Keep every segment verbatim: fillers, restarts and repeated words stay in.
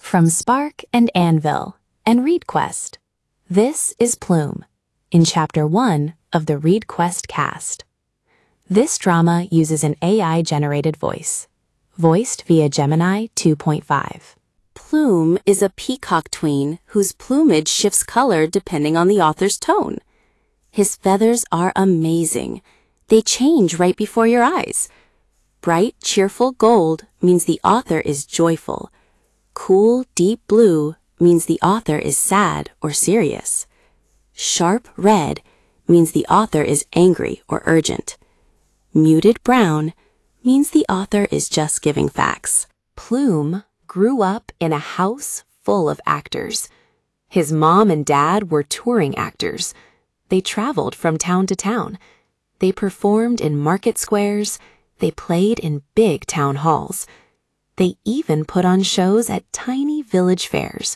From Spark and Anvil and ReadQuest, this is Plume, in Chapter one of the ReadQuest cast. This drama uses an A I-generated voice, voiced via Gemini two point five. Plume is a peacock tween whose plumage shifts color depending on the author's tone. His feathers are amazing. They change right before your eyes. Bright, cheerful gold means the author is joyful. Cool, deep blue means the author is sad or serious. Sharp red means the author is angry or urgent. Muted brown means the author is just giving facts. Plume grew up in a house full of actors. His mom and dad were touring actors. They traveled from town to town. They performed in market squares. They played in big town halls. They even put on shows at tiny village fairs.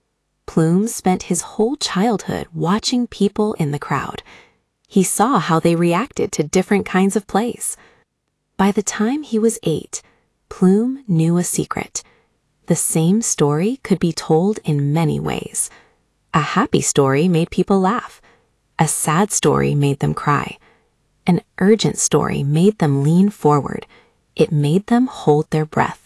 Plume spent his whole childhood watching people in the crowd. He saw how they reacted to different kinds of plays. By the time he was eight, Plume knew a secret. The same story could be told in many ways. A happy story made people laugh. A sad story made them cry. An urgent story made them lean forward. It made them hold their breath.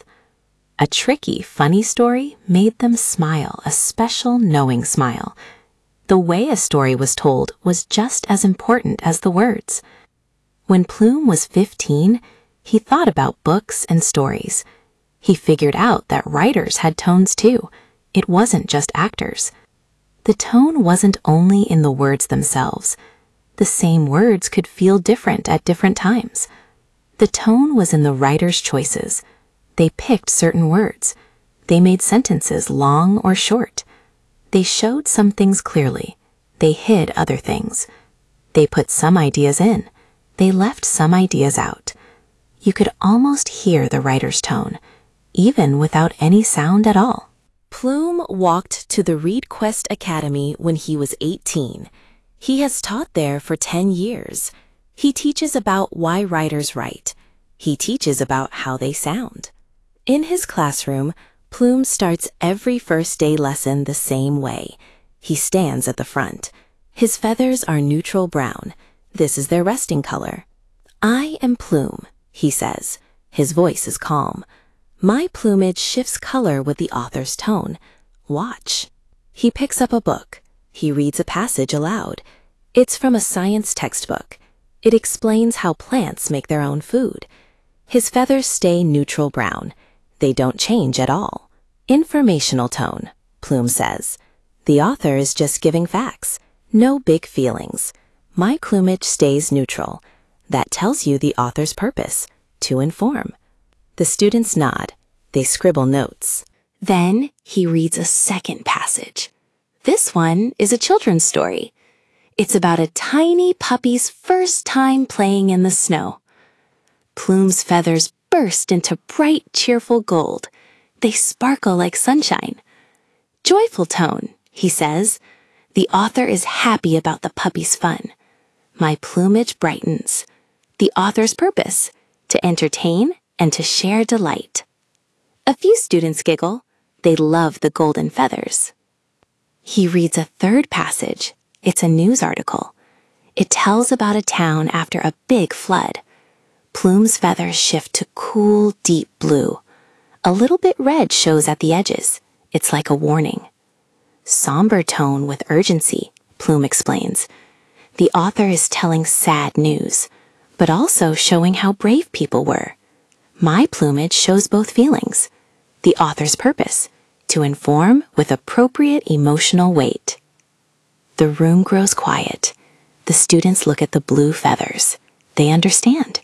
A tricky, funny story made them smile, a special knowing smile. The way a story was told was just as important as the words. When Plume was fifteen, he thought about books and stories. He figured out that writers had tones too. It wasn't just actors. The tone wasn't only in the words themselves. The same words could feel different at different times. The tone was in the writer's choices. They picked certain words. They made sentences long or short. They showed some things clearly. They hid other things. They put some ideas in. They left some ideas out. You could almost hear the writer's tone, even without any sound at all. Plume walked to the ReadQuest Academy when he was eighteen. He has taught there for ten years. He teaches about why writers write. He teaches about how they sound. In his classroom, Plume starts every first day lesson the same way. He stands at the front. His feathers are neutral brown. This is their resting color. "I am Plume," he says. His voice is calm. "My plumage shifts color with the author's tone. Watch." He picks up a book. He reads a passage aloud. It's from a science textbook. It explains how plants make their own food. His feathers stay neutral brown. They don't change at all. Informational tone, Plume says. The author is just giving facts. No big feelings. My plumage stays neutral. That tells you the author's purpose, to inform. The students nod. They scribble notes. Then he reads a second passage. This one is a children's story. It's about a tiny puppy's first time playing in the snow. Plume's feathers burst into bright, cheerful gold. They sparkle like sunshine. Joyful tone, he says. The author is happy about the puppy's fun. My plumage brightens. The author's purpose, to entertain and to share delight. A few students giggle. They love the golden feathers. He reads a third passage. It's a news article. It tells about a town after a big flood. Plume's feathers shift to cool, deep blue. A little bit red shows at the edges. It's like a warning. Somber tone with urgency, Plume explains. The author is telling sad news, but also showing how brave people were. My plumage shows both feelings. The author's purpose, to inform with appropriate emotional weight. The room grows quiet. The students look at the blue feathers. They understand.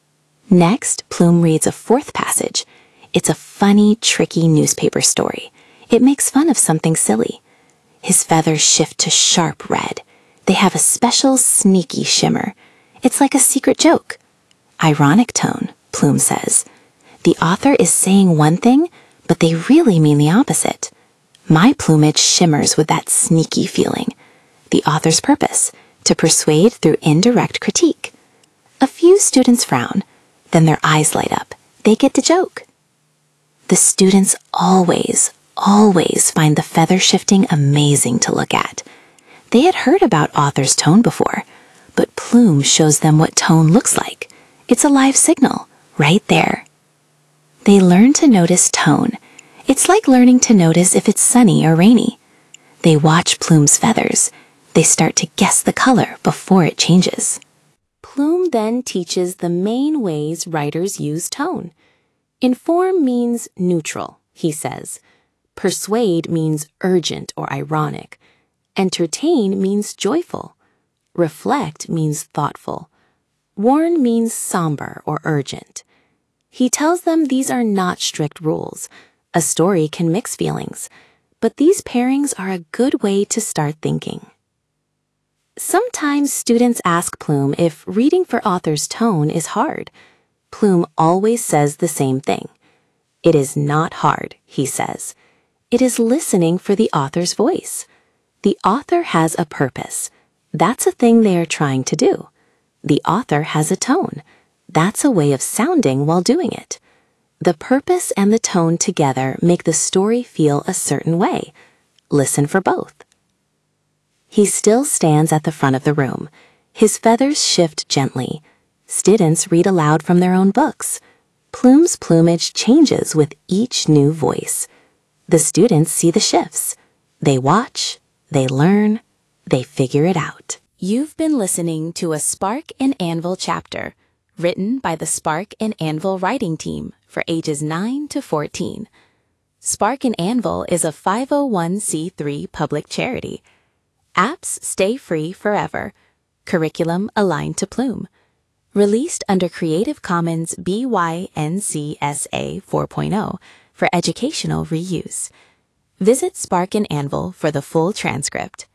Next, Plume reads a fourth passage. It's a funny, tricky newspaper story. It makes fun of something silly. His feathers shift to sharp red. They have a special, sneaky shimmer. It's like a secret joke. Ironic tone, Plume says. The author is saying one thing, but they really mean the opposite. My plumage shimmers with that sneaky feeling. The author's purpose, to persuade through indirect critique. A few students frown. Then their eyes light up. They get the joke. The students always, always find the feather shifting amazing to look at. They had heard about Author's tone before, but Plume shows them what tone looks like. It's a live signal, right there. They learn to notice tone. It's like learning to notice if it's sunny or rainy. They watch Plume's feathers. They start to guess the color before it changes. Plume then teaches the main ways writers use tone. Inform means neutral, he says. Persuade means urgent or ironic. Entertain means joyful. Reflect means thoughtful. Warn means somber or urgent. He tells them these are not strict rules. A story can mix feelings, but these pairings are a good way to start thinking. Sometimes students ask Plume if reading for Author's tone is hard. Plume always says the same thing. It is not hard, he says. It is listening for the author's voice. The author has a purpose. That's a thing they are trying to do. The author has a tone. That's a way of sounding while doing it. The purpose and the tone together make the story feel a certain way. Listen for both. He still stands at the front of the room. His feathers shift gently. Students read aloud from their own books. Plume's plumage changes with each new voice. The students see the shifts. They watch, they learn, they figure it out. You've been listening to a Spark and Anvil chapter, written by the Spark and Anvil writing team for ages nine to fourteen. Spark and Anvil is a five oh one c three public charity. Apps stay free forever. Curriculum aligned to Plume. Released under Creative Commons B Y N C S A four point oh for educational reuse. Visit Spark and Anvil for the full transcript.